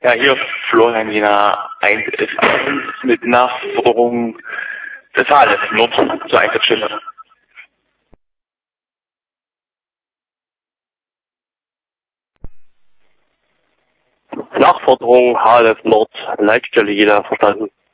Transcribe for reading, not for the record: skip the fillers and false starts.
Ja, hier Florian Jena 1 ist mit Nachforderung des HLF Nord zur Einsatzstelle. Nachforderung HLF Nord, Leitstelle Jena, verstanden.